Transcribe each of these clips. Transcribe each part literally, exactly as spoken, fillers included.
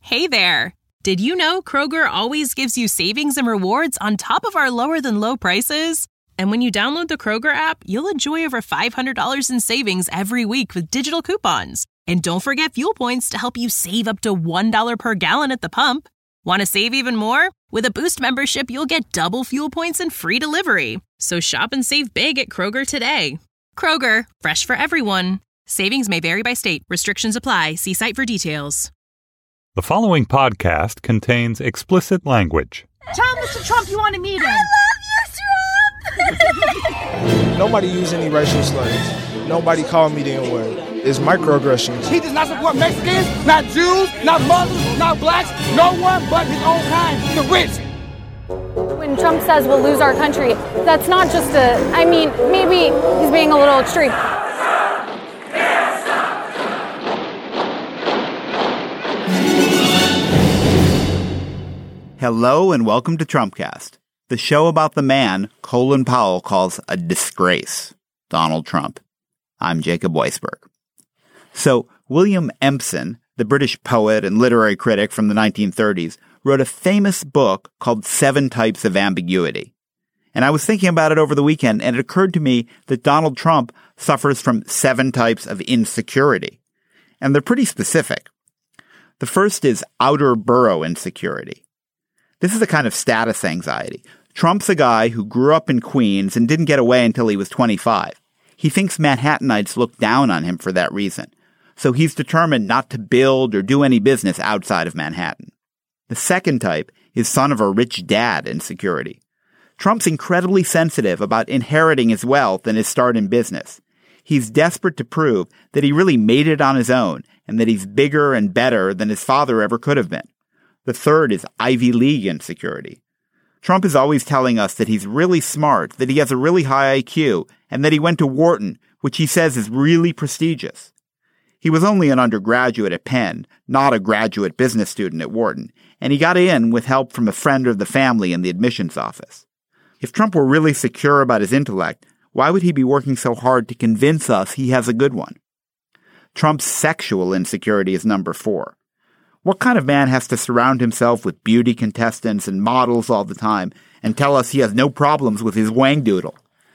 Hey there! Did you know Kroger always gives you savings and rewards on top of our lower-than-low prices? And when you download the Kroger app, you'll enjoy over five hundred dollars in savings every week with digital coupons. And don't forget fuel points to help you save up to one dollar per gallon at the pump. Want to save even more? With a Boost membership, you'll get double fuel points and free delivery. So shop and save big at Kroger today. Kroger, fresh for everyone. Savings may vary by state. Restrictions apply. See site for details. The following podcast contains explicit language. Tell Mister Trump you want to meet him. I love you, Trump! Nobody used any racial slurs. Nobody called me the N-word. It's microaggressions. He does not support Mexicans, not Jews, not Muslims, not blacks, no one but his own kind, the rich. When Trump says we'll lose our country, that's not just a, I mean, maybe he's being a little extreme. Hello and welcome to Trumpcast, the show about the man Colin Powell calls a disgrace, Donald Trump. I'm Jacob Weisberg. So, William Empson, the British poet and literary critic from the nineteen thirties, wrote a famous book called Seven Types of Ambiguity. And I was thinking about it over the weekend, and it occurred to me that Donald Trump suffers from seven types of insecurity. And they're pretty specific. The first is outer borough insecurity. This is a kind of status anxiety. Trump's a guy who grew up in Queens and didn't get away until he was twenty-five. He thinks Manhattanites look down on him for that reason. So he's determined not to build or do any business outside of Manhattan. The second type is son of a rich dad insecurity. Trump's incredibly sensitive about inheriting his wealth and his start in business. He's desperate to prove that he really made it on his own and that he's bigger and better than his father ever could have been. The third is Ivy League insecurity. Trump is always telling us that he's really smart, that he has a really high I Q, and that he went to Wharton, which he says is really prestigious. He was only an undergraduate at Penn, not a graduate business student at Wharton, and he got in with help from a friend of the family in the admissions office. If Trump were really secure about his intellect, why would he be working so hard to convince us he has a good one? Trump's sexual insecurity is number four. What kind of man has to surround himself with beauty contestants and models all the time and tell us he has no problems with his wangdoodle?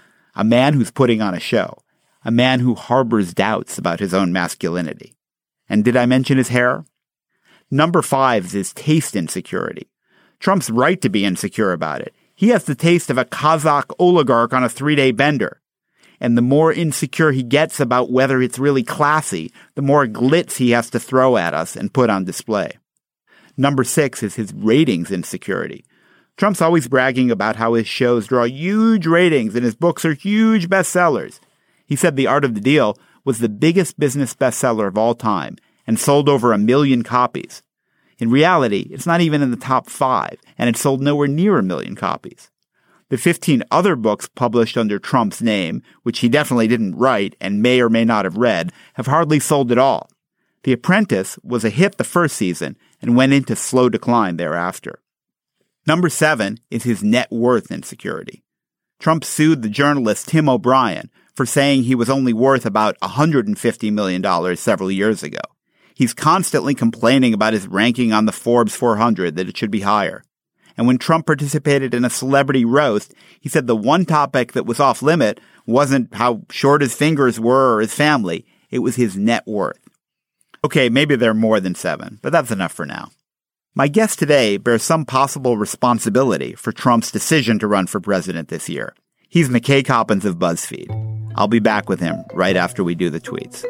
A man who's putting on a show. A man who harbors doubts about his own masculinity. And did I mention his hair? Number five is his taste insecurity. Trump's right to be insecure about it. He has the taste of a Kazakh oligarch on a three-day bender. And the more insecure he gets about whether it's really classy, the more glitz he has to throw at us and put on display. Number six is his ratings insecurity. Trump's always bragging about how his shows draw huge ratings and his books are huge bestsellers. He said The Art of the Deal was the biggest business bestseller of all time and sold over a million copies. In reality, it's not even in the top five, and it sold nowhere near a million copies. The fifteen other books published under Trump's name, which he definitely didn't write and may or may not have read, have hardly sold at all. The Apprentice was a hit the first season and went into slow decline thereafter. Number seven is his net worth insecurity. Trump sued the journalist Tim O'Brien for saying he was only worth about one hundred fifty million dollars several years ago. He's constantly complaining about his ranking on the Forbes four hundred, that it should be higher. And when Trump participated in a celebrity roast, he said the one topic that was off limit wasn't how short his fingers were or his family. It was his net worth. Okay, maybe there are more than seven, but that's enough for now. My guest today bears some possible responsibility for Trump's decision to run for president this year. He's McKay Coppins of BuzzFeed. I'll be back with him right after we do the tweets.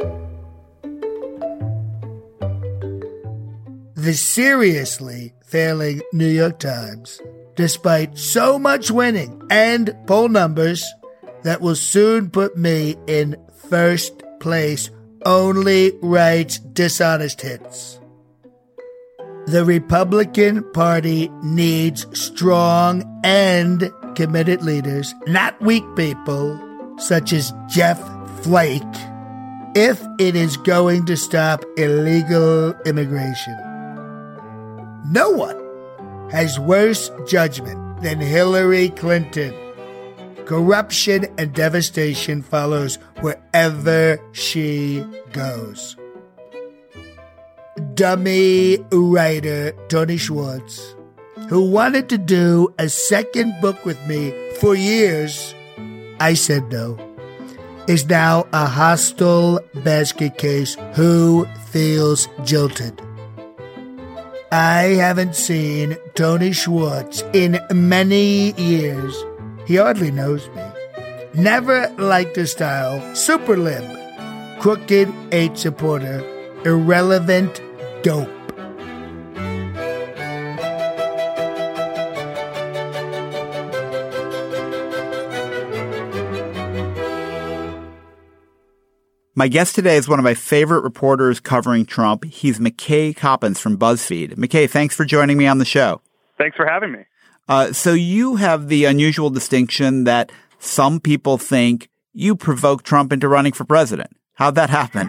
The seriously failing New York Times, despite so much winning and poll numbers that will soon put me in first place, only writes dishonest hits. The Republican Party needs strong and committed leaders, not weak people such as Jeff Flake, if it is going to stop illegal immigration. No one has worse judgment than Hillary Clinton. Corruption and devastation follows wherever she goes. dummy writer Tony Schwartz, who wanted to do a second book with me for years, I said no, is now a hostile basket case who feels jilted. I haven't seen Tony Schwartz in many years. He hardly knows me. Never liked his style. Super lib. Crooked eight supporter. Irrelevant dope. My guest today is one of my favorite reporters covering Trump. He's McKay Coppins from BuzzFeed. McKay, thanks for joining me on the show. Thanks for having me. Uh, so you have the unusual distinction that some people think you provoked Trump into running for president. How'd that happen?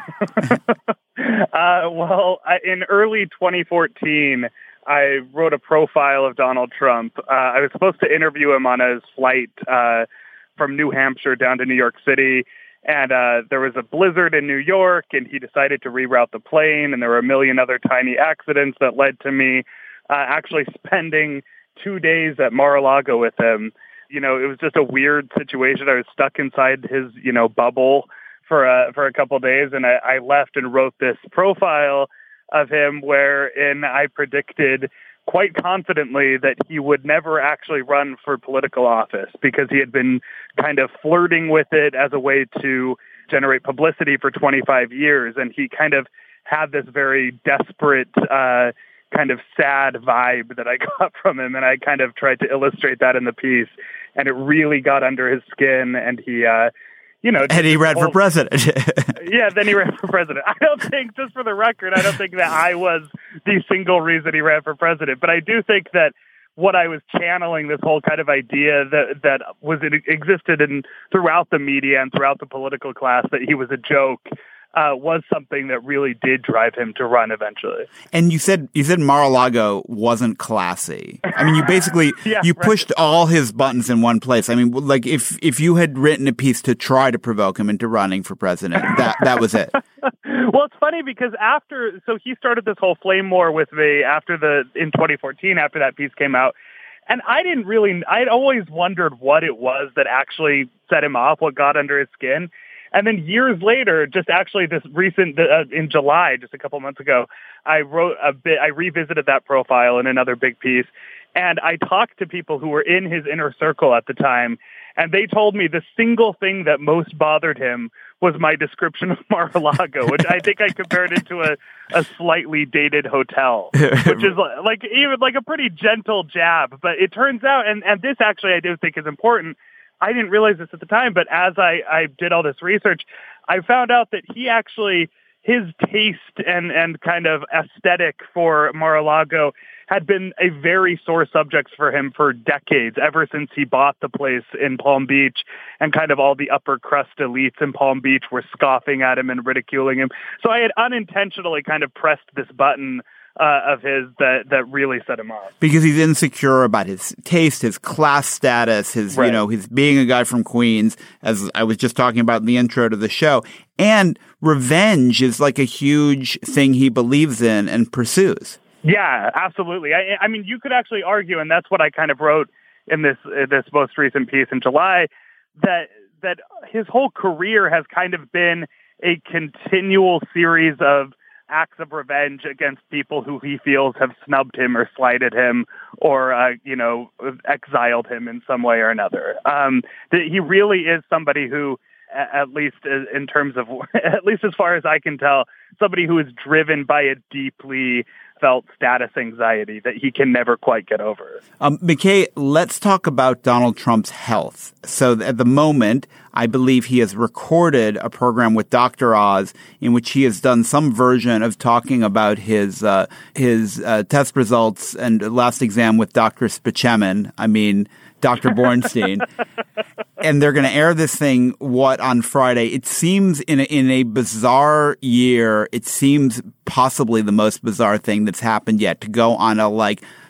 uh, well, I, in early twenty fourteen, I wrote a profile of Donald Trump. Uh, I was supposed to interview him on his flight uh, from New Hampshire down to New York City. And uh, there was a blizzard in New York, and he decided to reroute the plane, and there were a million other tiny accidents that led to me uh, actually spending two days at Mar-a-Lago with him. You know, it was just a weird situation. I was stuck inside his, you know, bubble for a, for a couple of days, and I, I left and wrote this profile of him wherein I predicted quite confidently that he would never actually run for political office because he had been kind of flirting with it as a way to generate publicity for twenty-five years. And he kind of had this very desperate, uh, kind of sad vibe that I got from him. And I kind of tried to illustrate that in the piece. And it really got under his skin. And he, uh, you know, and he ran whole, for president. yeah, then he ran for president. I don't think, just for the record, I don't think that I was the single reason he ran for president. But I do think that what I was channeling, this whole kind of idea that that was it existed in throughout the media and throughout the political class, that he was a joke, uh, was something that really did drive him to run eventually. And you said you said Mar-a-Lago wasn't classy. I mean, you basically yeah, you right. pushed all his buttons in one place. I mean, like if if you had written a piece to try to provoke him into running for president, that that was it. Well, it's funny because after, so he started this whole flame war with me after the, in twenty fourteen, after that piece came out. And I didn't really, I'd always wondered what it was that actually set him off, what got under his skin. And then years later, just actually this recent, uh, in July, just a couple months ago, I wrote a bit, I revisited that profile in another big piece. And I talked to people who were in his inner circle at the time. And they told me the single thing that most bothered him was my description of Mar-a-Lago, which I think I compared it to a, a slightly dated hotel, which is like even like a pretty gentle jab. But it turns out, and, and this actually I do think is important, I didn't realize this at the time, but as I, I did all this research, I found out that he actually, his taste and, and kind of aesthetic for Mar-a-Lago had been a very sore subject for him for decades, ever since he bought the place in Palm Beach, and kind of all the upper crust elites in Palm Beach were scoffing at him and ridiculing him. So I had unintentionally kind of pressed this button uh, of his that, that really set him off. Because he's insecure about his taste, his class status, his, right. you know, his being a guy from Queens, as I was just talking about in the intro to the show. And revenge is like a huge thing he believes in and pursues. Yeah, absolutely. I, I mean, you could actually argue, and that's what I kind of wrote in this uh, this most recent piece in July, that that his whole career has kind of been a continual series of acts of revenge against people who he feels have snubbed him or slighted him or, uh, you know, exiled him in some way or another. Um, that he really is somebody who, at least in terms of, at least as far as I can tell, somebody who is driven by a deeply felt status anxiety that he can never quite get over. Um, McKay, let's talk about Donald Trump's health. So at the moment, I believe he has recorded a program with Doctor Oz in which he has done some version of talking about his uh, his uh, test results and last exam with Doctor Spichemin. I mean, Doctor Bornstein. And they're going to air this thing, what, on Friday? It seems in a, in a bizarre year, it seems possibly the most bizarre thing that's happened yet, to go on a, like,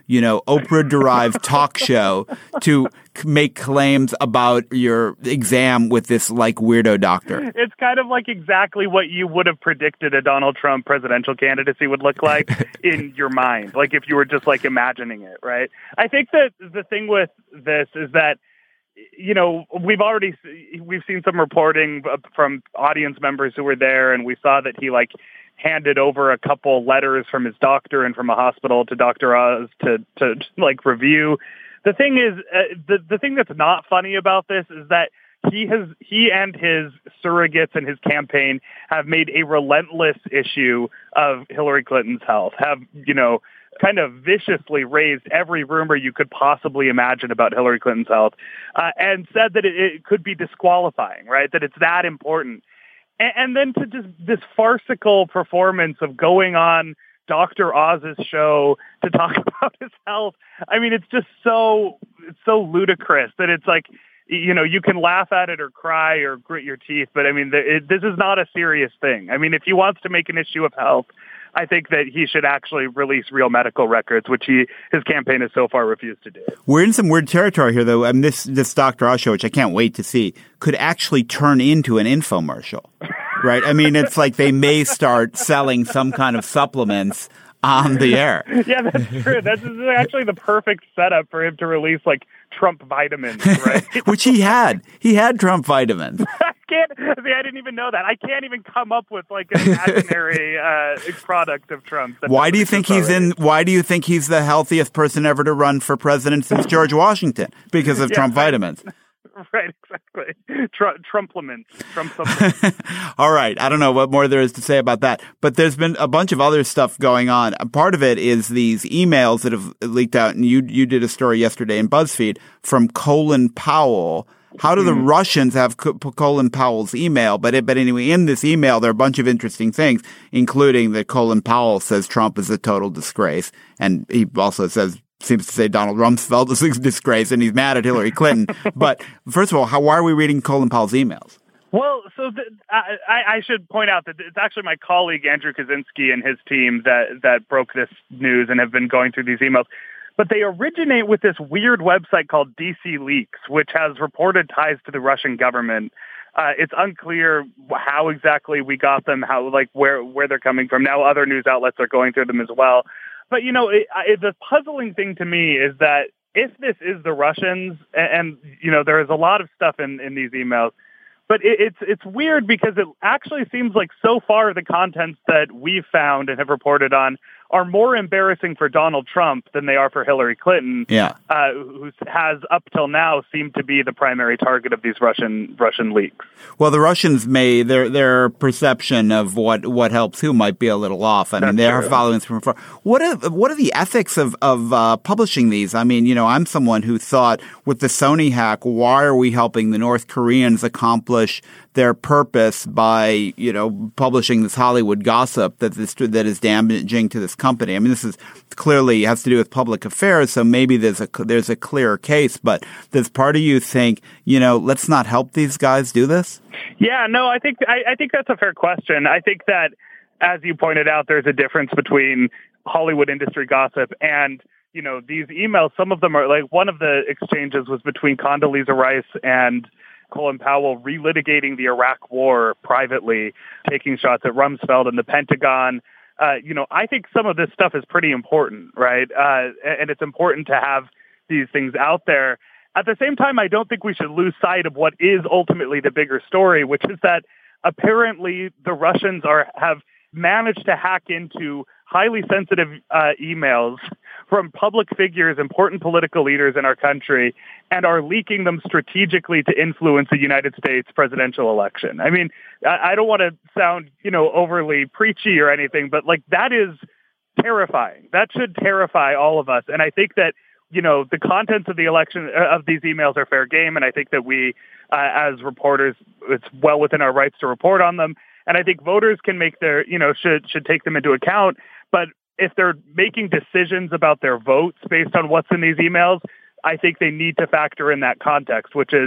you know, Oprah-derived talk show to make claims about your exam with this, like, weirdo doctor. It's kind of like exactly what you would have predicted a Donald Trump presidential candidacy would look like in your mind, like if you were just, like, imagining it, right? I think that the thing with this is that, you know, we've already we've seen some reporting from audience members who were there, and we saw that he, like, handed over a couple letters from his doctor and from a hospital to Doctor Oz to, to like, review. The thing is, uh, the, the thing that's not funny about this is that he has he and his surrogates and his campaign have made a relentless issue of Hillary Clinton's health, have, you know, kind of viciously raised every rumor you could possibly imagine about Hillary Clinton's health, uh, and said that it, it could be disqualifying, right, that it's that important. And then to just this farcical performance of going on Doctor Oz's show to talk about his health. I mean, it's just so it's so ludicrous that it's like, you know, you can laugh at it or cry or grit your teeth. But I mean, it, this is not a serious thing. I mean, if he wants to make an issue of health, I think that he should actually release real medical records, which he his campaign has so far refused to do. We're in some weird territory here, though. I mean, this this Doctor Oz show, which I can't wait to see, could actually turn into an infomercial, right? I mean, it's like they may start selling some kind of supplements on the air. Yeah, that's true. That's actually the perfect setup for him to release, like, Trump vitamins, right? Which he had. He had Trump vitamins. I can't. See, I didn't even know that. I can't even come up with, like, an imaginary uh, product of Trump. Why do you think he's already. in? Why do you think he's the healthiest person ever to run for president since George Washington? Because of yeah, Trump right. vitamins. Right, exactly. Tr- Trumplements. Trump supplements. All right. I don't know what more there is to say about that. But there's been a bunch of other stuff going on. Part of it is these emails that have leaked out, and you you did a story yesterday in BuzzFeed from Colin Powell. How do the mm-hmm. Russians have Colin Powell's email? But it, but anyway, in this email, there are a bunch of interesting things, including that Colin Powell says Trump is a total disgrace. And he also says seems to say Donald Rumsfeld is a disgrace, and he's mad at Hillary Clinton. But first of all, how, why are we reading Colin Powell's emails? Well, so the, I, I should point out that it's actually my colleague Andrew Kaczynski and his team that, that broke this news and have been going through these emails. But they originate with this weird website called D C Leaks, which has reported ties to the Russian government. Uh, it's unclear how exactly we got them, how like where where they're coming from. Now other news outlets are going through them as well. But, you know, it, it, the puzzling thing to me is that if this is the Russians, and, and you know, there is a lot of stuff in, in these emails, but it, it's it's weird because it actually seems like so far the contents that we've found and have reported on are more embarrassing for Donald Trump than they are for Hillary Clinton, yeah. uh, who has up till now seemed to be the primary target of these Russian Russian leaks. Well, the Russians may their their perception of what, what helps who might be a little off. I That's mean, they true. are following this from afar. What are what are the ethics of of uh, publishing these? I mean, you know, I'm someone who thought with the Sony hack, why are we helping the North Koreans accomplish their purpose by, you know, publishing this Hollywood gossip that this that is damaging to this company? I mean, this is clearly has to do with public affairs, so maybe there's a there's a clearer case. But does part of you think, you know, let's not help these guys do this? Yeah, no, I think I, I think that's a fair question. I think that, as you pointed out, there's a difference between Hollywood industry gossip and, you know, these emails. Some of them are like one of the exchanges was between Condoleezza Rice and Colin Powell relitigating the Iraq war privately, taking shots at Rumsfeld and the Pentagon. Uh, you know, I think some of this stuff is pretty important, right? Uh, and it's important to have these things out there. At the same time, I don't think we should lose sight of what is ultimately the bigger story, which is that apparently the Russians are have managed to hack into highly sensitive uh, emails from public figures, important political leaders in our country, and are leaking them strategically to influence the United States presidential election. I mean, I, I don't want to sound, you know, overly preachy or anything, but like that is terrifying. That should terrify all of us. And I think that, you know, the contents of the election uh, of these emails are fair game. And I think that we, uh, as reporters, it's well within our rights to report on them. And I think voters can make their, you know, should should take them into account. But if they're making decisions about their votes based on what's in these emails, I think they need to factor in that context, which is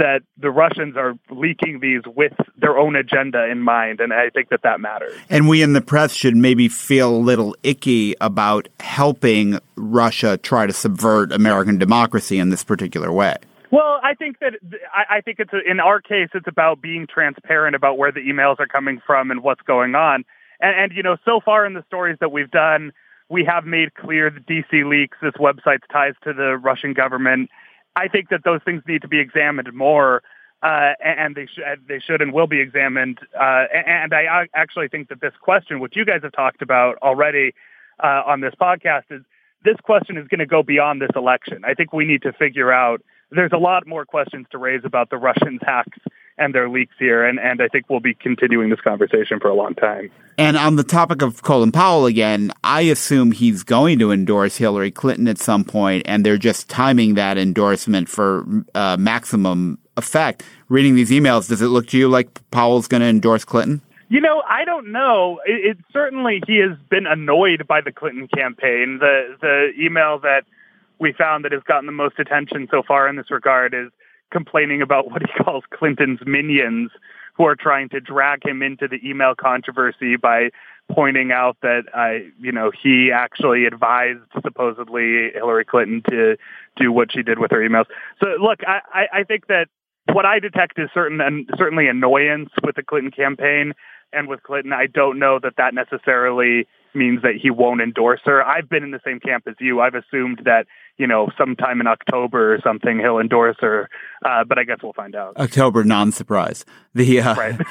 that the Russians are leaking these with their own agenda in mind, and I think that that matters. And we in the press should maybe feel a little icky about helping Russia try to subvert American democracy in this particular way. Well, I think that I think it's a, in our case, it's about being transparent about where the emails are coming from and what's going on. And, and you know, so far in the stories that we've done, we have made clear that D C Leaks, this website's ties to the Russian government. I think that those things need to be examined more, uh, and they should they should and will be examined. Uh, and I actually think that this question, which you guys have talked about already uh, on this podcast, is this question is going to go beyond this election. I think we need to figure out. There's a lot more questions to raise about the Russians' hacks and their leaks here, and, and I think we'll be continuing this conversation for a long time. And on the topic of Colin Powell again, I assume he's going to endorse Hillary Clinton at some point, and they're just timing that endorsement for uh, maximum effect. Reading these emails, does it look to you like Powell's going to endorse Clinton? You know, I don't know. It, it certainly he has been annoyed by the Clinton campaign. The the email that we found that has gotten the most attention so far in this regard is complaining about what he calls Clinton's minions, who are trying to drag him into the email controversy by pointing out that, uh, you know, he actually advised supposedly Hillary Clinton to do what she did with her emails. So, look, I, I think that what I detect is certain, certainly annoyance with the Clinton campaign and with Clinton. I don't know that that necessarily means that he won't endorse her. I've been in the same camp as you. I've assumed that, you know, sometime in October or something, he'll endorse her. Uh, but I guess we'll find out. October, non-surprise. The uh, right.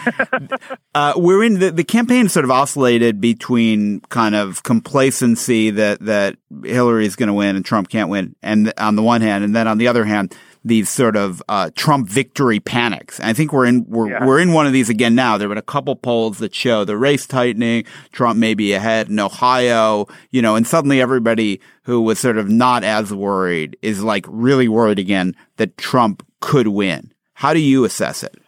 uh, we're in the, the campaign sort of oscillated between kind of complacency that that Hillary is going to win and Trump can't win, and on the one hand, and then on the other hand, these sort of uh, Trump victory panics. And I think we're in we're yeah. we're in one of these again now. There have been a couple polls that show the race tightening. Trump may be ahead in Ohio, you know, and suddenly everybody who was sort of not as worried is like really worried again that Trump could win. How do you assess it?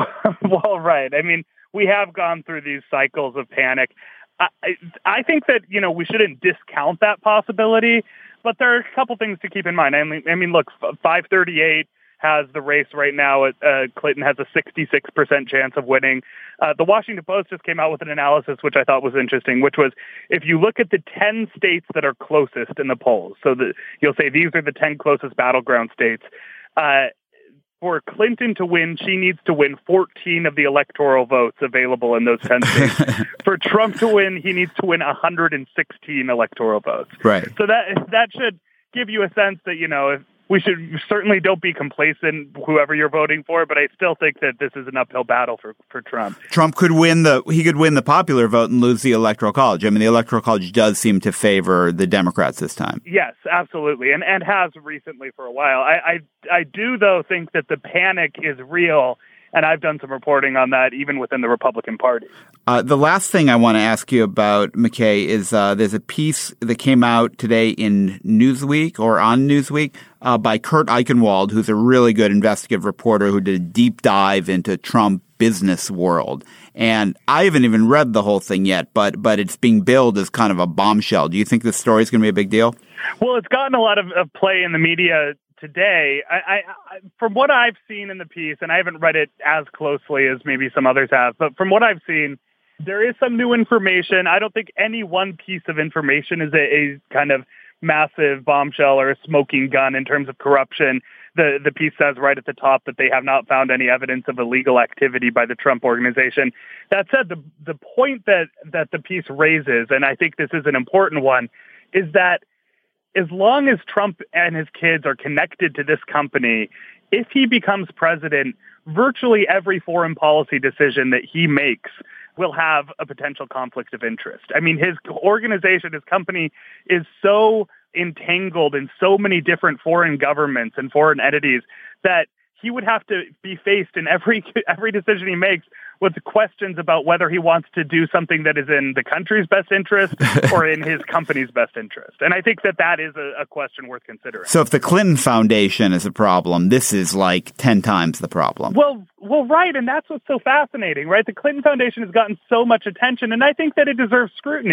Well, right. I mean, we have gone through these cycles of panic. I, I think that, you know, we shouldn't discount that possibility. But there are a couple things to keep in mind. I mean, I mean, look, five thirty-eight has the race right now. Uh, Clinton has a sixty-six percent chance of winning. Uh, the Washington Post just came out with an analysis, which I thought was interesting, which was if you look at the ten states that are closest in the polls, so the, you'll say these are the ten closest battleground states, uh, for Clinton to win, she needs to win fourteen of the electoral votes available in those ten states. For Trump to win, he needs to win one hundred sixteen electoral votes. Right. So that that should give you a sense that, you know, if we should certainly don't be complacent, whoever you're voting for, but I still think that this is an uphill battle for, for Trump. Trump could win the he could win the popular vote and lose the Electoral College. I mean, the Electoral College does seem to favor the Democrats this time. Yes, absolutely, and and has recently for a while. I I, I do though think that the panic is real. And I've done some reporting on that even within the Republican Party. Uh, the last thing I want to ask you about, McKay, is uh, there's a piece that came out today in Newsweek or on Newsweek uh, by Kurt Eichenwald, who's a really good investigative reporter who did a deep dive into Trump business world. And I haven't even read the whole thing yet, but but it's being billed as kind of a bombshell. Do you think this story is going to be a big deal? Well, it's gotten a lot of, of play in the media today. I, I, I, from what I've seen in the piece, and I haven't read it as closely as maybe some others have, but from what I've seen, there is some new information. I don't think any one piece of information is a, a kind of massive bombshell or a smoking gun in terms of corruption. The the piece says right at the top that they have not found any evidence of illegal activity by the Trump organization. That said, the the point that, that the piece raises, and I think this is an important one, is that as long as Trump and his kids are connected to this company, if he becomes president, virtually every foreign policy decision that he makes will have a potential conflict of interest. I mean, his organization, his company is so entangled in so many different foreign governments and foreign entities that he would have to be faced in every every decision he makes with questions about whether he wants to do something that is in the country's best interest or in his company's best interest. And I think that that is a, a question worth considering. So if the Clinton Foundation is a problem, this is like ten times the problem. Well, well, right. And that's what's so fascinating, right? The Clinton Foundation has gotten so much attention, and I think that it deserves scrutiny.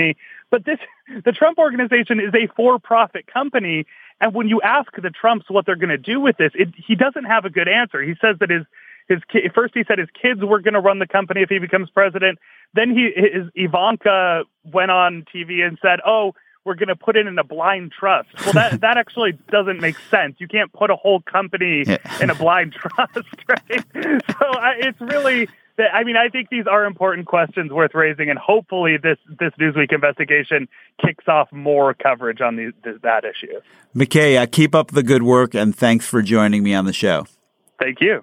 But this, the Trump Organization is a for-profit company, and when you ask the Trumps what they're going to do with this, it, he doesn't have a good answer. He says that his his ki- first he said his kids were going to run the company if he becomes president. Then he his Ivanka went on T V and said, "Oh, we're going to put it in a blind trust." Well, that that actually doesn't make sense. You can't put a whole company yeah. in a blind trust, right? So I, it's really. I mean, I think these are important questions worth raising, and hopefully this, this Newsweek investigation kicks off more coverage on these, this, that issue. McKay, uh, keep up the good work, and thanks for joining me on the show. Thank you.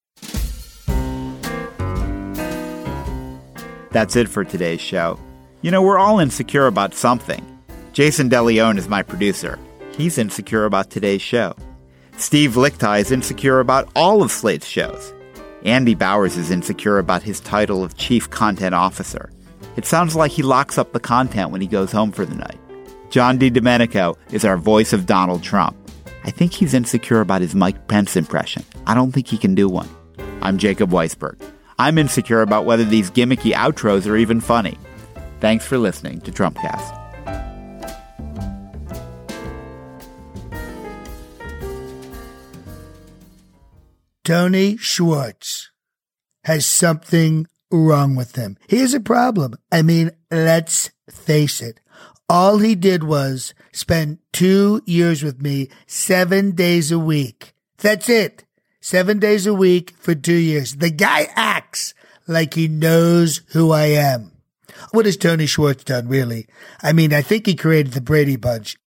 That's it for today's show. You know, we're all insecure about something. Jason DeLeon is my producer. He's insecure about today's show. Steve Lichtai is insecure about all of Slate's shows. Andy Bowers is insecure about his title of Chief Content Officer. It sounds like he locks up the content when he goes home for the night. John DiDomenico is our voice of Donald Trump. I think he's insecure about his Mike Pence impression. I don't think he can do one. I'm Jacob Weisberg. I'm insecure about whether these gimmicky outros are even funny. Thanks for listening to Trumpcast. Tony Schwartz has something wrong with him. Here's a problem. I mean, let's face it. All he did was spend two years with me, seven days a week. That's it. Seven days a week for two years. The guy acts like he knows who I am. What has Tony Schwartz done, really? I mean, I think he created the Brady Bunch.